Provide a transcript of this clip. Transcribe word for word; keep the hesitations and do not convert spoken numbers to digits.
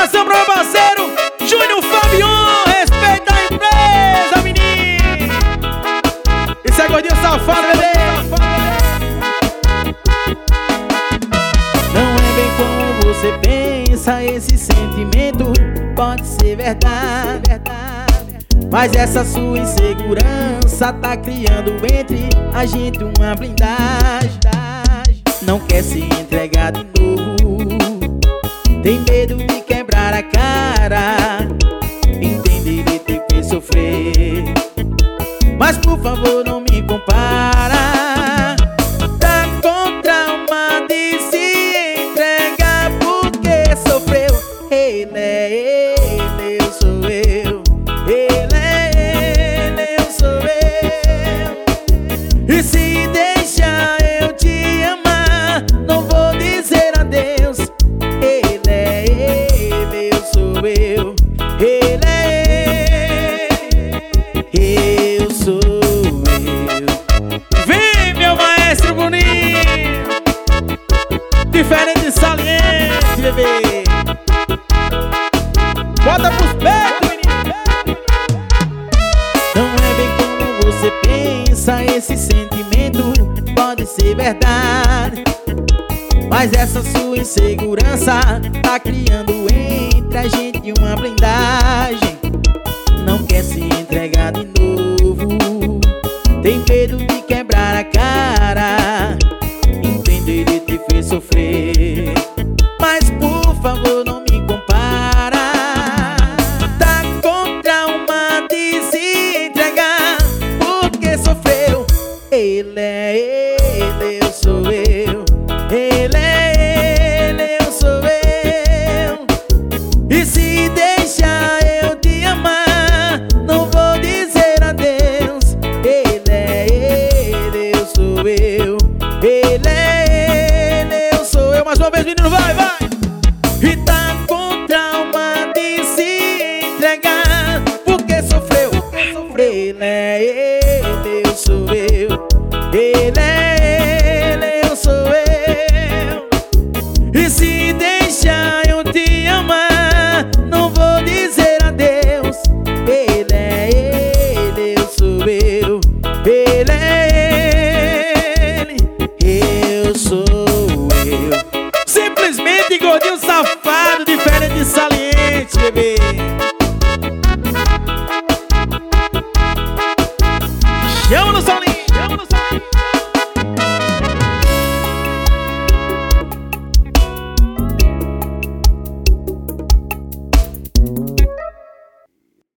abração pro meu parceiro Júnior Fabion. Respeita a empresa, menino. Esse é gordinho safado, bebê. Não é bem como você pensa, esse sentimento pode ser verdade, mas essa sua insegurança tá criando entre a gente uma blindagem. Não quer se entregar de novo, tem medo de quebrar a cara, entender de ter que sofrer. Mas por favor não me compara. Tá com trauma de se entregar porque sofreu. Ele é ele, eu sou eu. Ele é ele, eu sou eu. E se deixar eu te amar, não vou dizer adeus. Ele é ele, eu sou eu. Ele é ele, eu sou eu. Vem, meu maestro bonito. Diferente, saliente, bebê. Bota pros peitos, menino. Não é bem como você pensa, esse sentimento pode ser verdade, mas essa sua insegurança tá criando entre a gente uma blindagem. Não quer se entregar de novo, tem medo de quebrar a cara, entender de te fez sofrer. Mas por favor não me compara. Tá com trauma de se entregar porque sofreu. Ele é ele, eu sou eu. Ele é ele, eu sou eu. E se deixar eu te amar, não vou dizer adeus. Ele é ele, eu sou eu. Ele é ele, eu sou eu. Mais uma vez, menino, vai, vai. E tá com trauma de se entregar porque sofreu. Ele é ele, eu sou eu. Ele é